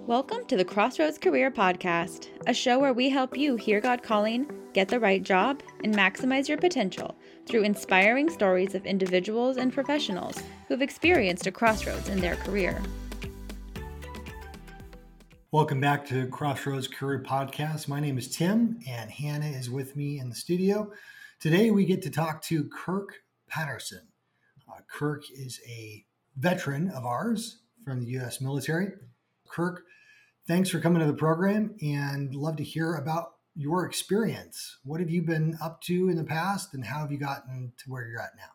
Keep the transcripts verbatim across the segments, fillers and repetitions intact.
Welcome to the Crossroads Career Podcast, a show where we help you hear God calling, get the right job, and maximize your potential through inspiring stories of individuals and professionals who've experienced a crossroads in their career. Welcome back to Crossroads Career Podcast. My name is Tim, and Hannah is with me in the studio. Today, we get to talk to Kirk Patterson. Uh, Kirk is a veteran of ours from the U S military. Kirk, thanks for coming to the program and love to hear about your experience. What have you been up to in the past and how have you gotten to where you're at now?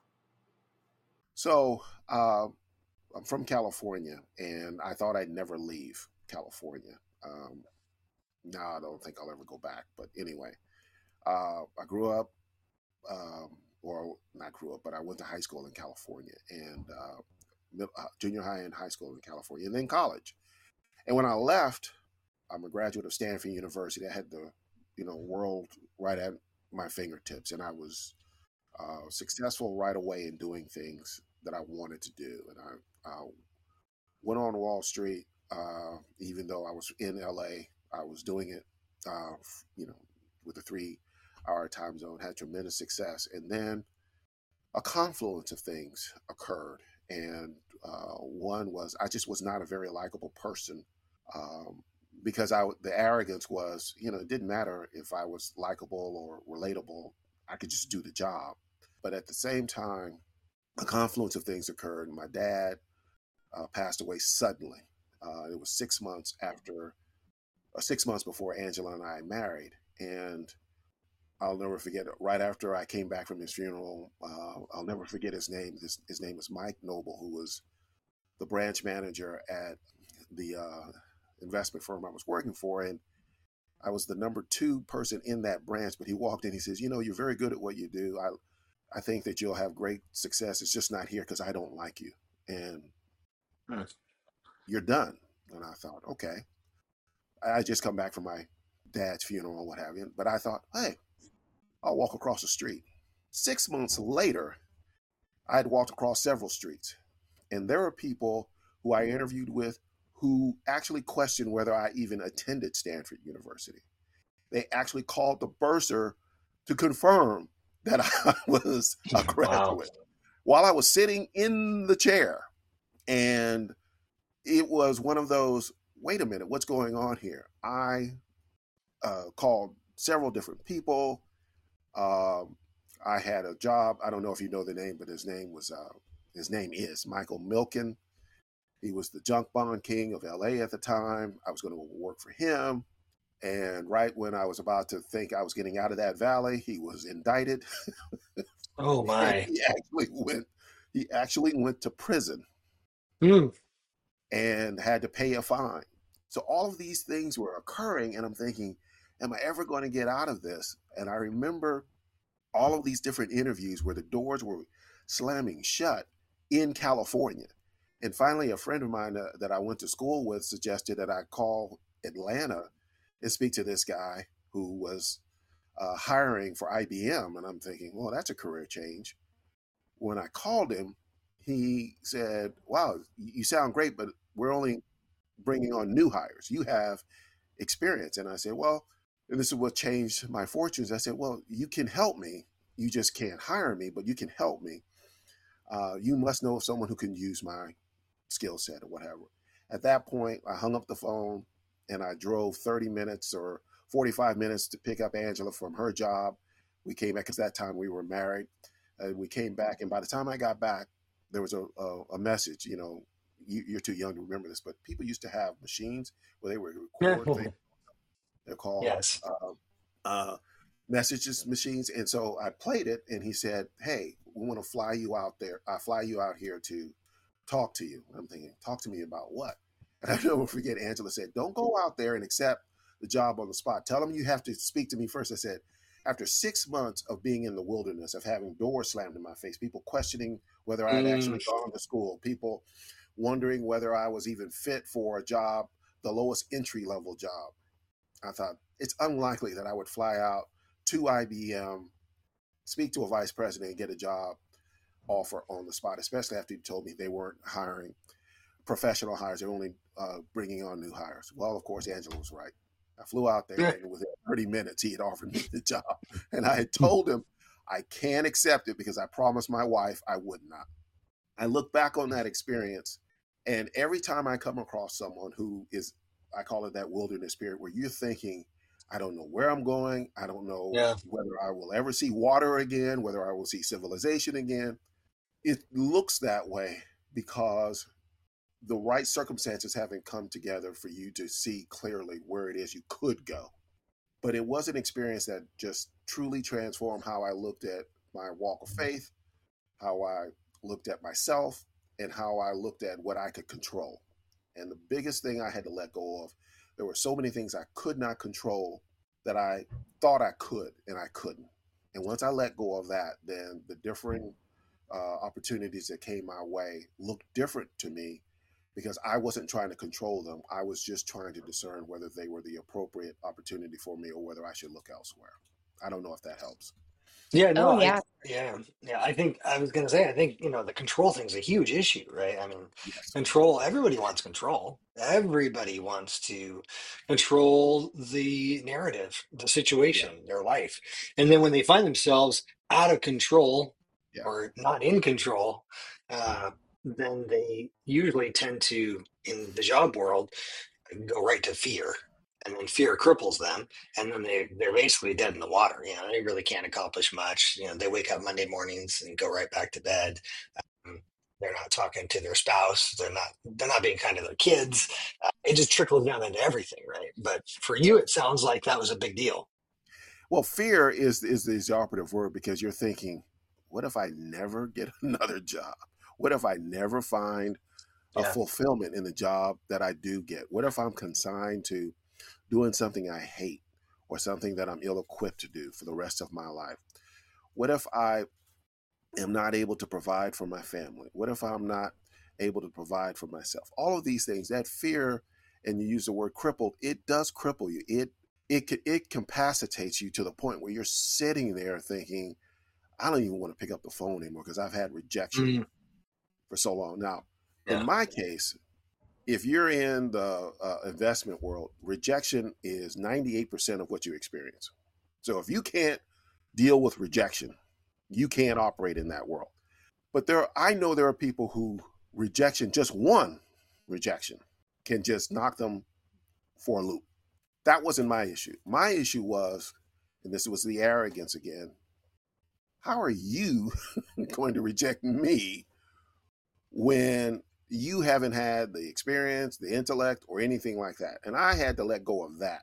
So uh, I'm from California and I thought I'd never leave California. Um, now I don't think I'll ever go back. But anyway, uh, I grew up, um, or not grew up, but I went to high school in California and uh, junior high and high school in California and then college. And when I left, I'm a graduate of Stanford University. I had the, you know, world right at my fingertips, and I was uh, successful right away in doing things that I wanted to do. And I, I went on Wall Street, uh, even though I was in L A. I was doing it, uh, you know, with a three-hour time zone. Had tremendous success, and then a confluence of things occurred. And uh, one was I just was not a very likable person. Um, because I, the arrogance was, you know, it didn't matter if I was likable or relatable. I could just do the job. But at the same time, a confluence of things occurred. My dad uh, passed away suddenly. Uh, it was six months after, uh, six months before Angela and I married. And I'll never forget it. Right after I came back from his funeral, uh, I'll never forget his name. His, his name was Mike Noble, who was the branch manager at the uh, investment firm I was working for. And I was the number two person in that branch, but he walked in, he says, you know, you're very good at what you do. I, I think that you'll have great success. It's just not here because I don't like you. And nice. You're done. And I thought, okay. I just come back from my dad's funeral and what have you. But I thought, hey, I'll walk across the street. Six months later, I'd walked across several streets. And there were people who I interviewed with who actually questioned whether I even attended Stanford University. They actually called the bursar to confirm that I was a graduate wow. while I was sitting in the chair. And it was one of those, wait a minute, what's going on here? I uh, called several different people. Um, I had a job. I don't know if you know the name, but his name was, uh, his name is Michael Milken. He was the junk bond king of L A at the time. I was going to work for him. And right when I was about to think I was getting out of that valley, he was indicted. Oh my. he actually went, he actually went to prison mm. and had to pay a fine. So all of these things were occurring and I'm thinking, am I ever going to get out of this? And I remember all of these different interviews where the doors were slamming shut in California. And finally, a friend of mine uh, that I went to school with suggested that I call Atlanta and speak to this guy who was uh, hiring for I B M. And I'm thinking, well, that's a career change. When I called him, he said, wow, you sound great, but we're only bringing on new hires. You have experience. And I said, well, and this is what changed my fortunes. I said, well, you can help me. You just can't hire me, but you can help me. Uh, you must know someone who can use my skill set or whatever. At that point, I hung up the phone and I drove thirty minutes or forty-five minutes to pick up Angela from her job. We came back because that time we were married. And we came back. And by the time I got back, there was a, a, a message, you know, you, you're too young to remember this, but people used to have machines where they would record things. They're called yes. uh, uh, messages machines. And so I played it and he said, hey, we want to fly you out there. I fly you out here to talk to you. I'm thinking, talk to me about what? And I never forget, Angela said, don't go out there and accept the job on the spot. Tell them you have to speak to me first. I said, after six months of being in the wilderness, of having doors slammed in my face, people questioning whether I'd mm. actually gone to school, people wondering whether I was even fit for a job, the lowest entry level job. I thought it's unlikely that I would fly out to I B M, speak to a vice president and get a job offer on the spot, especially after he told me they weren't hiring professional hires. They're only uh, bringing on new hires. Well, of course, Angela was right. I flew out there, and within thirty minutes, he had offered me the job. And I had told him I can't accept it because I promised my wife I would not. I look back on that experience, and every time I come across someone who is, I call it that wilderness spirit, where you're thinking, I don't know where I'm going. I don't know Yeah. whether I will ever see water again, whether I will see civilization again. It looks that way because the right circumstances haven't come together for you to see clearly where it is you could go. But it was an experience that just truly transformed how I looked at my walk of faith, how I looked at myself, and how I looked at what I could control. And the biggest thing I had to let go of, there were so many things I could not control that I thought I could, and I couldn't. And once I let go of that, then the different uh, opportunities that came my way looked different to me because I wasn't trying to control them. I was just trying to discern whether they were the appropriate opportunity for me or whether I should look elsewhere. I don't know if that helps. Yeah, no, Oh, I yeah. yeah, yeah. I think I was gonna say, I think, you know, the control thing's a huge issue, right? I mean, Yes. control, everybody wants control. Everybody wants to control the narrative, the Yeah. situation, their life. And then when they find themselves out of control Yeah. or not in control, uh, then they usually tend to, in the job world, go right to fear, and then fear cripples them, and then they they're basically dead in the water. You know, they really can't accomplish much. You know, they wake up Monday mornings and go right back to bed. Um, they're not talking to their spouse. They're not they're not being kind to their kids. Uh, it just trickles down into everything, right? But for you, it sounds like that was a big deal. Well, fear is, is is the operative word because you're thinking, what if I never get another job? What if I never find a Yeah. fulfillment in the job that I do get? What if I'm consigned to doing something I hate or something that I'm ill-equipped to do for the rest of my life? What if I am not able to provide for my family? What if I'm not able to provide for myself? All of these things, that fear, and you use the word crippled, it does cripple you. It it it capacitates you to the point where you're sitting there thinking, I don't even want to pick up the phone anymore because I've had rejection Mm, for so long. Now, in yeah. my case, if you're in the uh, investment world, rejection is ninety-eight percent of what you experience. So if you can't deal with rejection, you can't operate in that world. But there, I know there are people who rejection, just one rejection, can just knock them for a loop. That wasn't my issue. My issue was, and this was the arrogance again, how are you going to reject me when you haven't had the experience, the intellect, or anything like that? And I had to let go of that.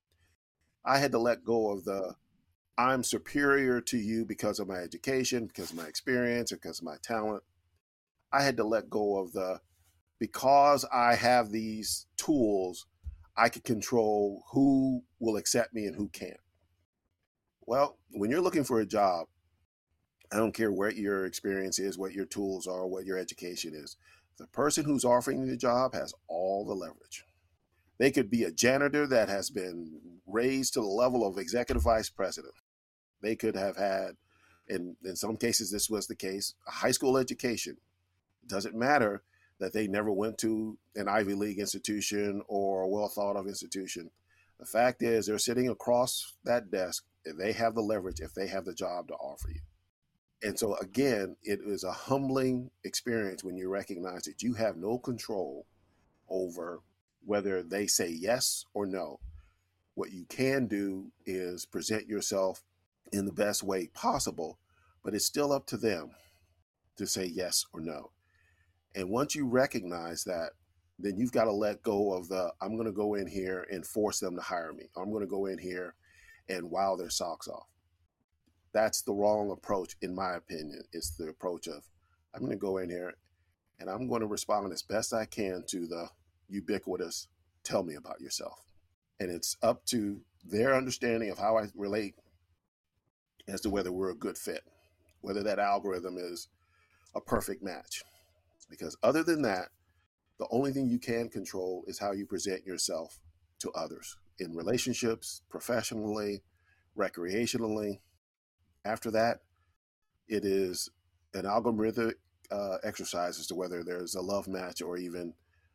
I had to let go of the, I'm superior to you because of my education, because of my experience, or because of my talent. I had to let go of the, because I have these tools, I can control who will accept me and who can't. Well, when you're looking for a job, I don't care what your experience is, what your tools are, what your education is. The person who's offering you the job has all the leverage. They could be a janitor that has been raised to the level of executive vice president. They could have had, in, in some cases this was the case, a high school education. It doesn't matter that they never went to an Ivy League institution or a well thought of institution. The fact is they're sitting across that desk and they have the leverage if they have the job to offer you. And so again, it is a humbling experience when you recognize that you have no control over whether they say yes or no. What you can do is present yourself in the best way possible, but it's still up to them to say yes or no. And once you recognize that, then you've got to let go of the, I'm going to go in here and force them to hire me. I'm going to go in here and wow their socks off. That's the wrong approach, in my opinion. It's the approach of, I'm going to go in here and I'm going to respond as best I can to the ubiquitous, tell me about yourself. And it's up to their understanding of how I relate as to whether we're a good fit, whether that algorithm is a perfect match. Because other than that, the only thing you can control is how you present yourself to others in relationships, professionally, recreationally. After that, it is an algorithmic uh, exercise as to whether there's a love match or even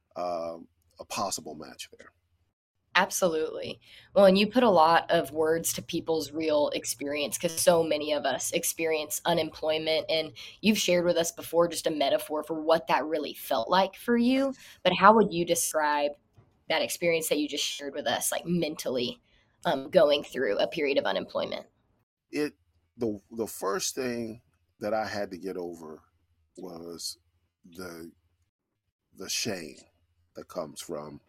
uh, a possible match there. Absolutely. Well, and you put a lot of words to people's real experience, because so many of us experience unemployment, and you've shared with us before just a metaphor for what that really felt like for you. But how would you describe that experience that you just shared with us, like mentally um, going through a period of unemployment? It the the first thing that I had to get over was the the shame that comes from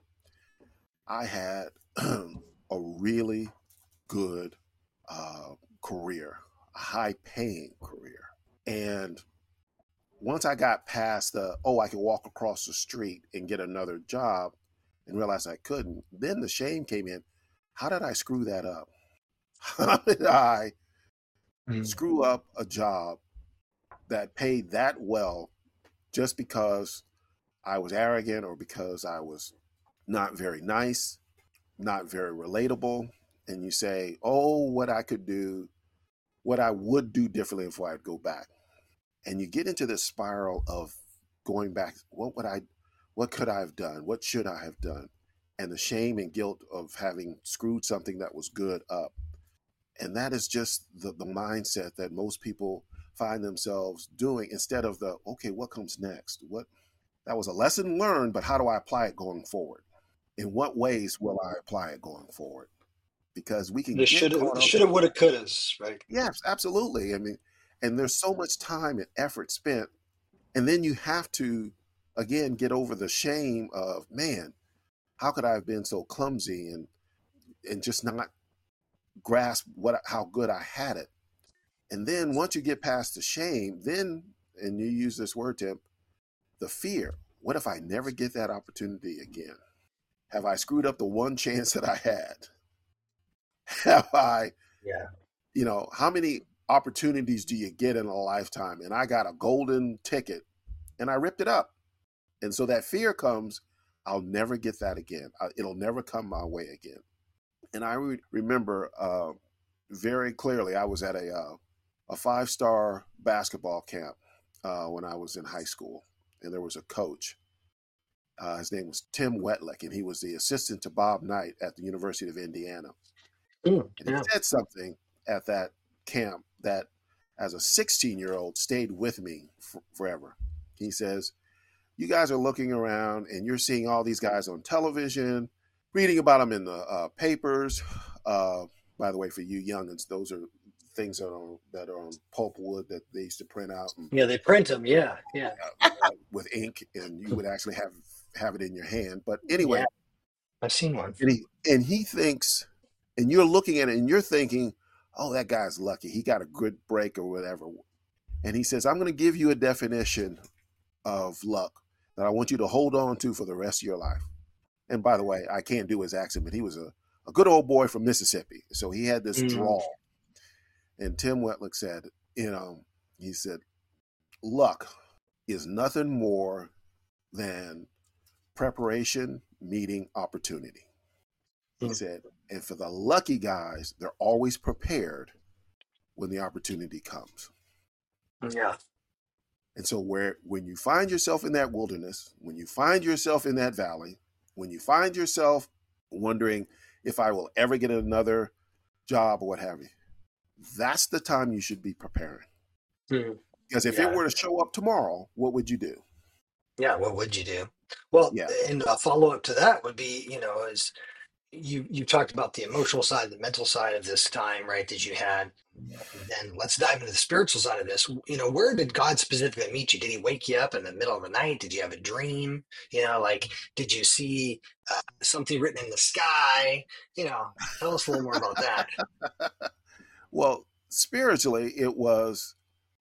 I had a really good uh, career, a high paying career. And once I got past the, oh, I can walk across the street and get another job and realize I couldn't, then the shame came in. How did I screw that up? How did I mm. screw up a job that paid that well just because I was arrogant or because I was not very nice, not very relatable? And you say, oh, what I could do, what I would do differently if I'd go back. And you get into this spiral of going back. What would I, what could I have done? What should I have done? And the shame and guilt of having screwed something that was good up. And that is just the, the mindset that most people find themselves doing instead of the, okay, what comes next? What, that was a lesson learned, but how do I apply it going forward? In what ways will I apply it going forward? Because we can the should have, should have, would have, could have, right? Yes, absolutely. I mean, and there's so much time and effort spent, and then you have to, again, get over the shame of, man, how could I have been so clumsy and and just not grasp what how good I had it? And then once you get past the shame, then, and you use this word, Tim, the fear. What if I never get that opportunity again? Have I screwed up the one chance that I had? Have I, yeah. you know, how many opportunities do you get in a lifetime? And I got a golden ticket and I ripped it up. And so that fear comes, I'll never get that again. I, it'll never come my way again. And I re- remember uh, very clearly, I was at a, uh, a five-star basketball camp uh, when I was in high school. And there was a coach. Uh, his name was Tim Wetlick, and he was the assistant to Bob Knight at the University of Indiana. Mm, and he yeah. said something at that camp that, as a sixteen-year-old, stayed with me f- forever. He says, you guys are looking around, and you're seeing all these guys on television, reading about them in the uh, papers. Uh, by the way, for you youngins, those are things that are on, that are on pulpwood that they used to print out. And, yeah, they print them. Yeah, yeah. Uh, uh, with ink, and you would actually have have it in your hand. But anyway, yeah, I've seen one. And he and he thinks, and you're looking at it, and you're thinking, "Oh, that guy's lucky. He got a good break or whatever." And he says, "I'm going to give you a definition of luck that I want you to hold on to for the rest of your life." And by the way, I can't do his accent, but he was a, a good old boy from Mississippi, so he had this mm. drawl. And Tim Wetlick said, "You know," he said, "luck is nothing more than preparation meeting opportunity." He mm. said, and for the lucky guys, they're always prepared when the opportunity comes. Yeah. And so where when you find yourself in that wilderness, when you find yourself in that valley, when you find yourself wondering if I will ever get another job or what have you, that's the time you should be preparing. Mm. Because if yeah. it were to show up tomorrow, what would you do? Yeah, what would you do? Well, yeah. and a follow-up to that would be, you know, is you you talked about the emotional side, the mental side of this time, right, that you had. Then let's dive into the spiritual side of this. You know, where did God specifically meet you? Did he wake you up in the middle of the night? Did you have a dream? You know, like, did you see uh, something written in the sky? You know, tell us a little more about that. Well, spiritually, it was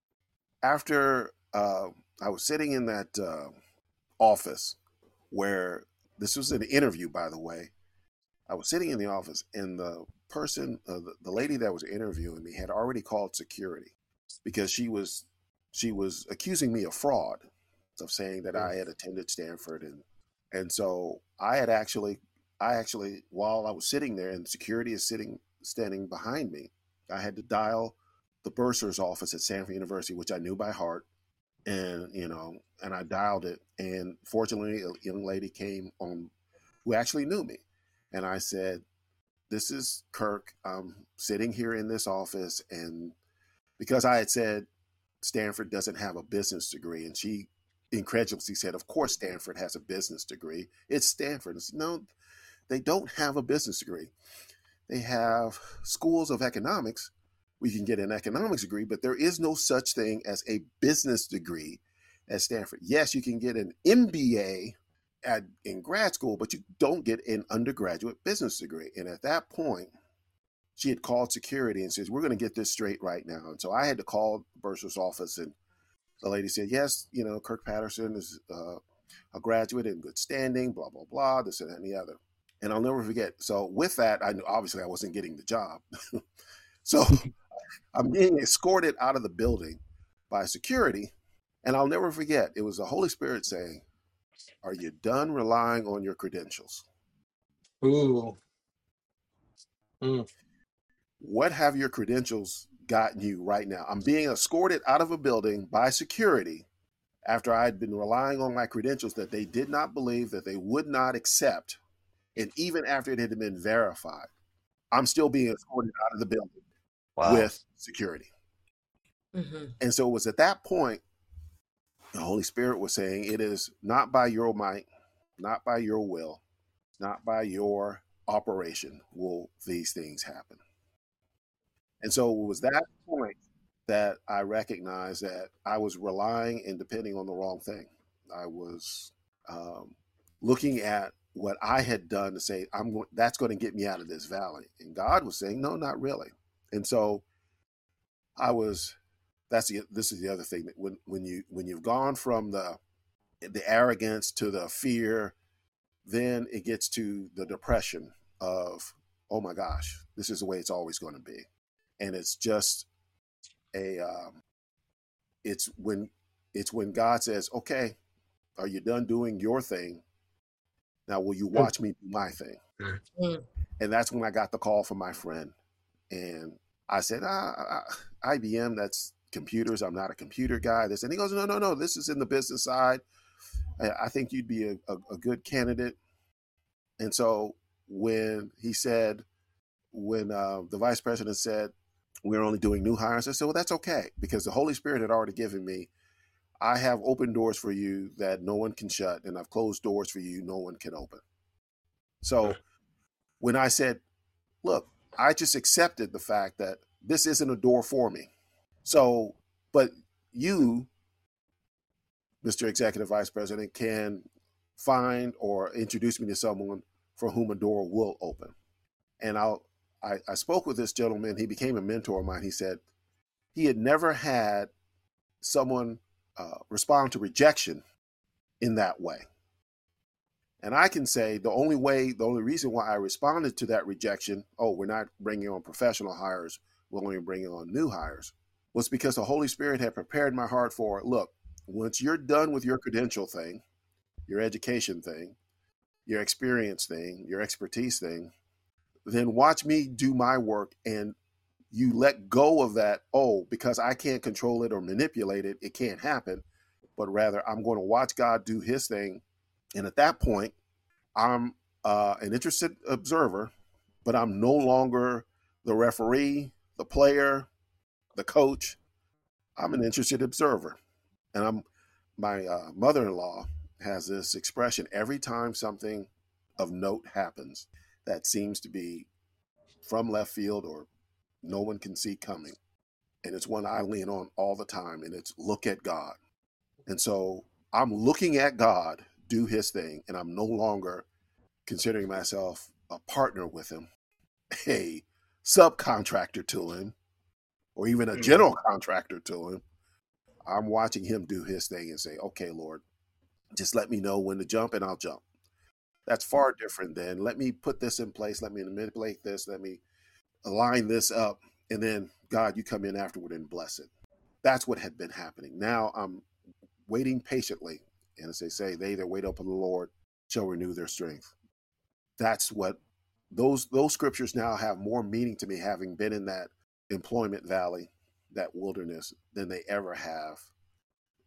after uh, I was sitting in that uh, office where this was an interview, by the way. I was sitting in the office, and the person, uh, the, the lady that was interviewing me had already called security because she was she was accusing me of fraud, of saying that I had attended Stanford, and and so I had actually I actually while I was sitting there and security is sitting standing behind me, I had to dial the bursar's office at Stanford University, which I knew by heart, and you know and I dialed it. And fortunately, a young lady came on who actually knew me. And I said, this is Kirk. I'm sitting here in this office. And because I had said Stanford doesn't have a business degree, and she incredulously said, of course Stanford has a business degree. It's Stanford. I said, no, they don't have a business degree. They have schools of economics. We can get an economics degree, but there is no such thing as a business degree at Stanford. Yes, you can get an M B A at, in grad school, but you don't get an undergraduate business degree. And at that point, she had called security and says, we're going to get this straight right now. And so I had to call the bursar's office, and the lady said, yes, you know, Kirk Patterson is uh, a graduate in good standing, blah, blah, blah, this and that and the other. And I'll never forget. So with that, I knew obviously I wasn't getting the job. So I'm being escorted out of the building by security. And I'll never forget, it was the Holy Spirit saying, are you done relying on your credentials? Ooh. Mm. What have your credentials gotten you right now? I'm being escorted out of a building by security after I had been relying on my credentials that they did not believe, that they would not accept. And even after it had been verified, I'm still being escorted out of the building Wow. with security. Mm-hmm. And so it was at that point, the Holy Spirit was saying, it is not by your might, not by your will, not by your operation will these things happen. And so it was that point that I recognized that I was relying and depending on the wrong thing. I was um, looking at what I had done to say, I'm go- that's going to get me out of this valley. And God was saying, no, not really. And so I was, that's the, this is the other thing that when, when you, when you've gone from the, the arrogance to the fear, then it gets to the depression of, oh my gosh, this is the way it's always going to be. And it's just a, um, it's when, it's when God says, okay, are you done doing your thing? Now, will you watch me do my thing? Mm. And that's when I got the call from my friend. And I said, ah, I B M, that's computers. I'm not a computer guy. This, and he goes, no, no, no, this is in the business side. I, I think you'd be a, a, a good candidate. And so when he said, when uh, the vice president said, we're only doing new hires, I said, well, that's okay, because the Holy Spirit had already given me, I have open doors for you that no one can shut, and I've closed doors for you no one can open. So when I said, look, I just accepted the fact that this isn't a door for me. So, but you, Mister Executive Vice President, can find or introduce me to someone for whom a door will open. And I'll, I, I spoke with this gentleman. He became a mentor of mine. He said he had never had someone uh, respond to rejection in that way. And I can say the only way, the only reason why I responded to that rejection, oh, we're not bringing on professional hires, we're only bringing on new hires, was because the Holy Spirit had prepared my heart for, look, once you're done with your credential thing, your education thing, your experience thing, your expertise thing, then watch me do my work, and you let go of that, oh, because I can't control it or manipulate it, it can't happen, but rather I'm going to watch God do his thing. And at that point, I'm uh, an interested observer, but I'm no longer the referee, the player, the coach. I'm an interested observer. And I'm my uh, mother-in-law has this expression every time something of note happens that seems to be from left field or no one can see coming. And it's one I lean on all the time, and it's look at God. And so I'm looking at God do his thing, and I'm no longer considering myself a partner with him, a subcontractor to him, or even a general contractor to him. I'm watching him do his thing and say, okay, Lord, just let me know when to jump and I'll jump. That's far different than let me put this in place, let me manipulate this, let me align this up, and then God, you come in afterward and bless it. That's what had been happening. Now I'm waiting patiently. And as they say, they that wait upon the Lord shall renew their strength. That's what those those scriptures now have more meaning to me, having been in that employment valley, that wilderness, than they ever have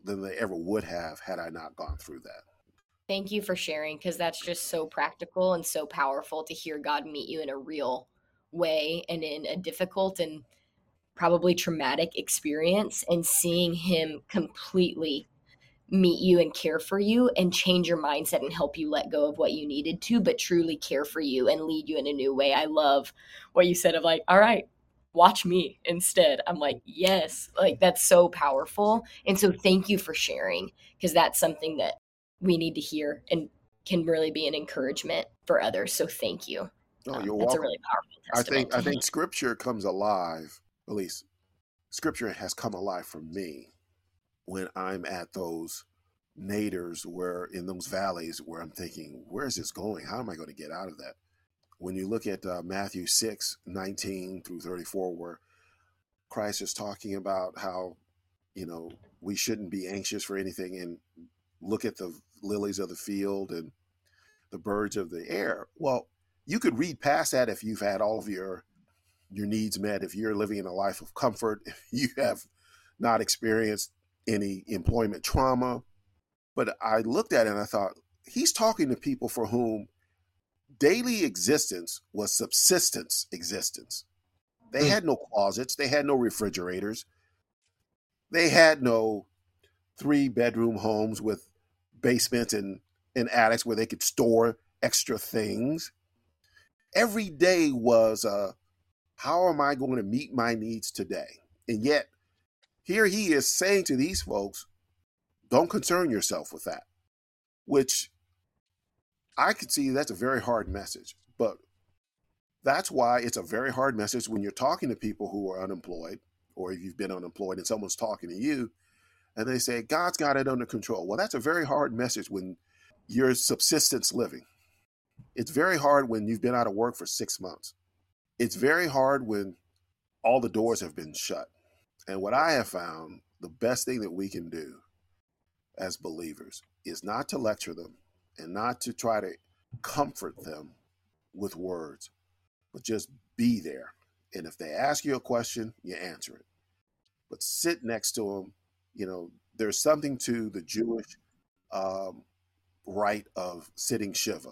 than they ever would have had I not gone through that. Thank you for sharing, because that's just so practical and so powerful to hear God meet you in a real way and in a difficult and probably traumatic experience, and seeing him completely meet you and care for you and change your mindset and help you let go of what you needed to, but truly care for you and lead you in a new way. I love what you said of like, all right, watch me instead. I'm like, yes, like that's so powerful. And so thank you for sharing, because that's something that we need to hear and can really be an encouragement for others. So thank you. Oh, Um, you're that's welcome. a really powerful I testament. think I think scripture comes alive, at least scripture has come alive for me when I'm at those naders where in those valleys where I'm thinking, where is this going? How am I going to get out of that? When you look at uh, Matthew six, nineteen through thirty-four, where Christ is talking about how, you know, we shouldn't be anxious for anything, and look at the lilies of the field and the birds of the air. Well, you could read past that if you've had all of your your needs met, if you're living in a life of comfort, if you have not experienced any employment trauma. But I looked at it and I thought, he's talking to people for whom daily existence was subsistence existence. They had no closets. They had no refrigerators. They had no three bedroom homes with basements and, and attics where they could store extra things. Every day was, uh, how am I going to meet my needs today? And yet, here he is saying to these folks, don't concern yourself with that, which I could see that's a very hard message. But that's why it's a very hard message when you're talking to people who are unemployed, or if you've been unemployed and someone's talking to you and they say, God's got it under control. Well, that's a very hard message when you're subsistence living. It's very hard when you've been out of work for six months. It's very hard when all the doors have been shut. And what I have found, the best thing that we can do as believers is not to lecture them and not to try to comfort them with words, but just be there. And if they ask you a question, you answer it. But sit next to them. You know, there's something to the Jewish um, rite of sitting Shiva.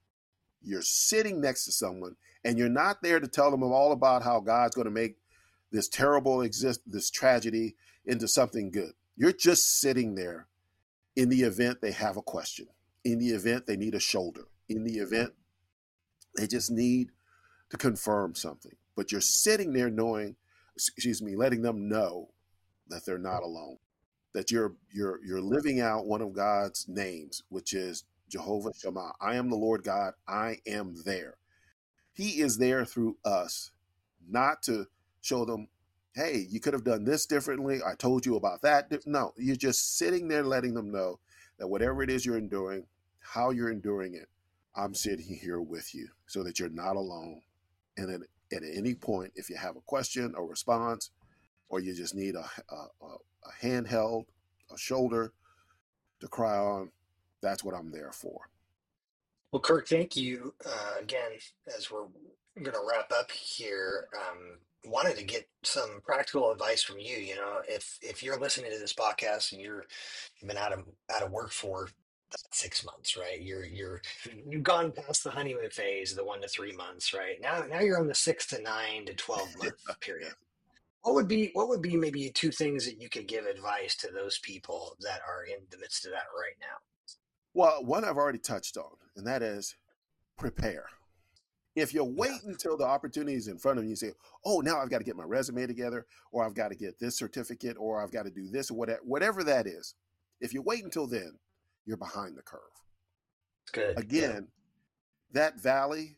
You're sitting next to someone and you're not there to tell them all about how God's going to make this terrible exist, this tragedy into something good. You're just sitting there in the event they have a question, in the event they need a shoulder, in the event they just need to confirm something. But you're sitting there knowing, excuse me, letting them know that they're not alone, that you're you're you're living out one of God's names, which is Jehovah Shammah. I am the Lord God. I am there. He is there through us, not to show them, hey, you could have done this differently. I told you about that. No, you're just sitting there letting them know that whatever it is you're enduring, how you're enduring it, I'm sitting here with you so that you're not alone. And then at any point, if you have a question or response, or you just need a, a, a handheld, a shoulder to cry on, that's what I'm there for. Well, Kirk, thank you uh, again. As we're going to wrap up here, um, wanted to get some practical advice from you. You know, if if you're listening to this podcast and you're you've been out of out of work for six months, right? You're you're you've gone past the honeymoon phase, the one to three months, right? Now now you're on the six to nine to twelve month period. What would be what would be maybe two things that you could give advice to those people that are in the midst of that right now? Well, one I've already touched on, and that is prepare. If you wait Yeah. until the opportunity is in front of you, you say, oh, now I've got to get my resume together, or I've got to get this certificate, or I've got to do this, or whatever, whatever that is. If you wait until then, you're behind the curve. It's good. Again, that valley,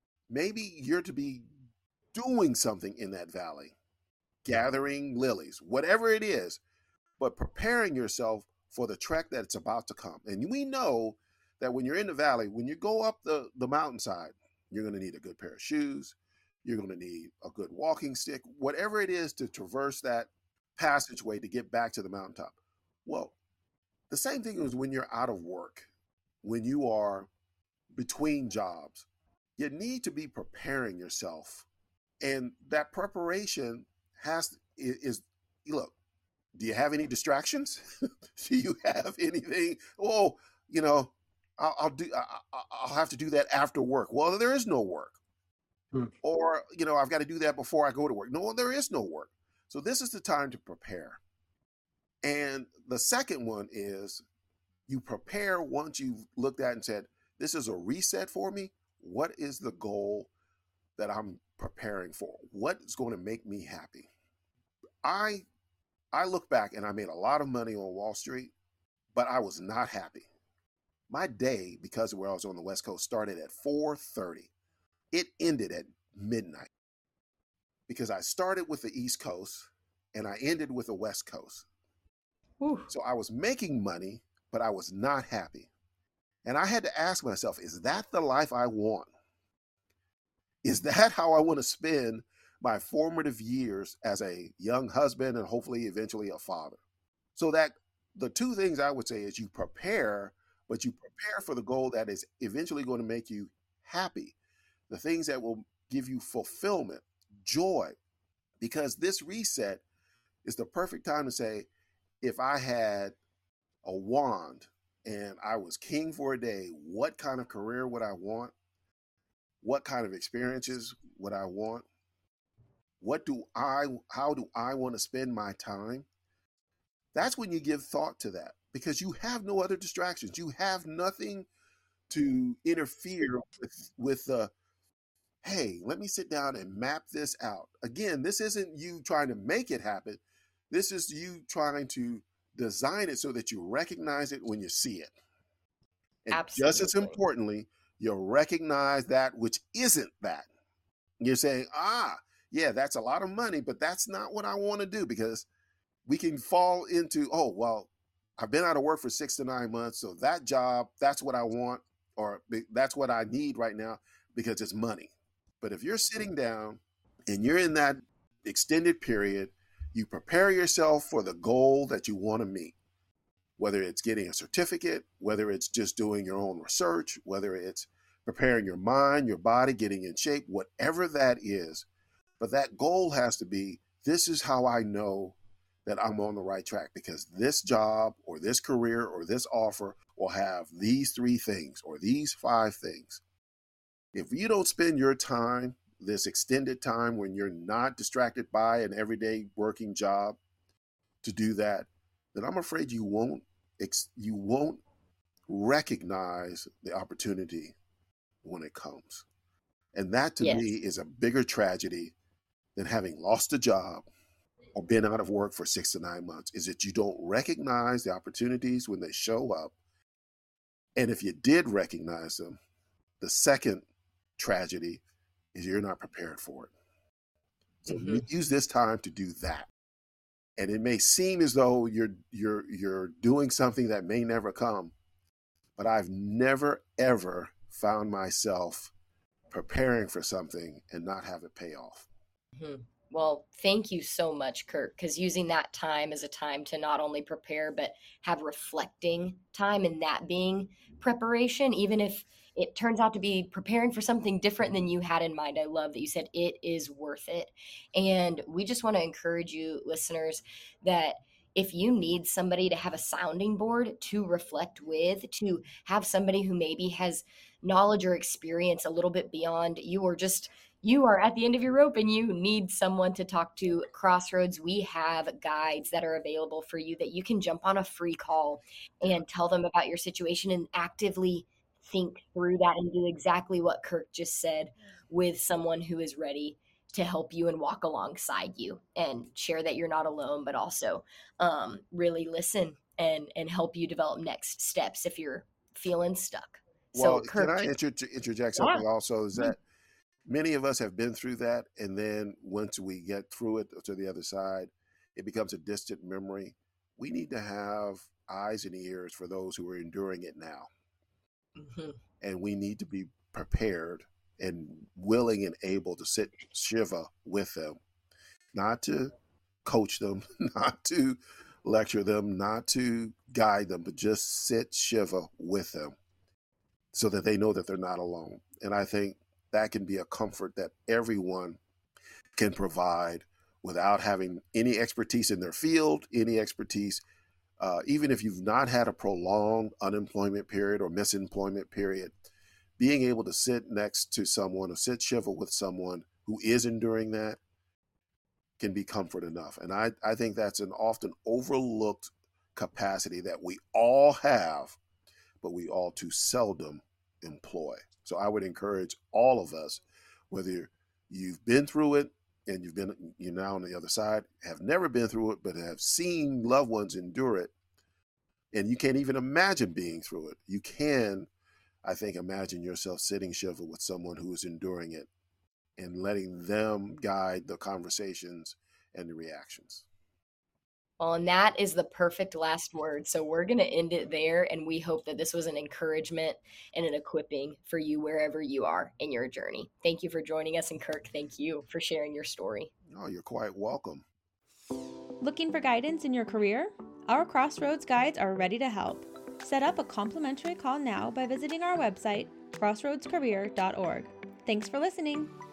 maybe you're to be doing something in that valley, gathering lilies, whatever it is, but preparing yourself for the trek that's about to come. And we know that when you're in the valley, when you go up the, the mountainside, you're going to need a good pair of shoes. You're going to need a good walking stick, whatever it is to traverse that passageway to get back to the mountaintop. Well, the same thing is when you're out of work, when you are between jobs, you need to be preparing yourself. And that preparation has is, is look, Do you have any distractions? Do you have anything? Oh, you know, I'll, I'll do. I, I'll have to do that after work. Well, there is no work. Hmm. Or, you know, I've got to do that before I go to work. No, there is no work. So this is the time to prepare. And the second one is you prepare once you've looked at and said, this is a reset for me. What is the goal that I'm preparing for? What is going to make me happy? I I look back and I made a lot of money on Wall Street, but I was not happy. My day, because of where I was on the West Coast, started at four thirty. It ended at midnight because I started with the East Coast and I ended with the West Coast. Ooh. So I was making money, but I was not happy. And I had to ask myself, is that the life I want? Is that how I want to spend my formative years as a young husband and hopefully eventually a father? So that the two things I would say is you prepare, but you prepare for the goal that is eventually going to make you happy. The things that will give you fulfillment, joy, because this reset is the perfect time to say, if I had a wand and I was king for a day, what kind of career would I want? What kind of experiences would I want? What do I, how do I want to spend my time? That's when you give thought to that, because you have no other distractions. You have nothing to interfere with, with the, hey, let me sit down and map this out. Again, this isn't you trying to make it happen. This is you trying to design it so that you recognize it when you see it. And Absolutely. Just as importantly, you recognize that which isn't that. You're saying, ah, yeah, that's a lot of money, but that's not what I want to do, because we can fall into, oh, well, I've been out of work for six to nine months. So that job, that's what I want, or that's what I need right now because it's money. But if you're sitting down and you're in that extended period, you prepare yourself for the goal that you want to meet, whether it's getting a certificate, whether it's just doing your own research, whether it's preparing your mind, your body, getting in shape, whatever that is. But that goal has to be, this is how I know that I'm on the right track, because this job or this career or this offer will have these three things or these five things. If you don't spend your time, this extended time when you're not distracted by an everyday working job to do that, then I'm afraid you won't you won't recognize the opportunity when it comes. And that to yes. me is a bigger tragedy than having lost a job or been out of work for six to nine months, is that you don't recognize the opportunities when they show up. And if you did recognize them, the second tragedy is you're not prepared for it. So mm-hmm. use this time to do that. And it may seem as though you're you're you're doing something that may never come, but I've never ever found myself preparing for something and not have it pay off. Mm-hmm. Well, thank you so much, Kirk, because using that time as a time to not only prepare, but have reflecting time, and that being preparation, even if it turns out to be preparing for something different than you had in mind. I love that you said it is worth it. And we just want to encourage you, listeners, that if you need somebody to have a sounding board to reflect with, to have somebody who maybe has knowledge or experience a little bit beyond you, or just you are at the end of your rope and you need someone to talk to, Crossroads, we have guides that are available for you that you can jump on a free call and tell them about your situation and actively think through that and do exactly what Kirk just said with someone who is ready to help you and walk alongside you and share that you're not alone, but also um, really listen and, and help you develop next steps if you're feeling stuck. Well, so Kirk, can I inter- interject something yeah. also is that many of us have been through that. And then once we get through it to the other side, it becomes a distant memory. We need to have eyes and ears for those who are enduring it now. Mm-hmm. And we need to be prepared and willing and able to sit shiva with them, not to coach them, not to lecture them, not to guide them, but just sit shiva with them so that they know that they're not alone. And I think that can be a comfort that everyone can provide without having any expertise in their field, any expertise, uh, even if you've not had a prolonged unemployment period or misemployment period, being able to sit next to someone or sit shiva with someone who is enduring that can be comfort enough. And I, I think that's an often overlooked capacity that we all have, but we all too seldom employ. So I would encourage all of us, whether you've been through it and you've been, you're now on the other side, have never been through it, but have seen loved ones endure it, and you can't even imagine being through it. You can, I think, imagine yourself sitting shiva with someone who is enduring it and letting them guide the conversations and the reactions. Well, and that is the perfect last word. So we're going to end it there. And we hope that this was an encouragement and an equipping for you wherever you are in your journey. Thank you for joining us. And Kirk, thank you for sharing your story. Oh, you're quite welcome. Looking for guidance in your career? Our Crossroads guides are ready to help. Set up a complimentary call now by visiting our website, crossroads career dot org. Thanks for listening.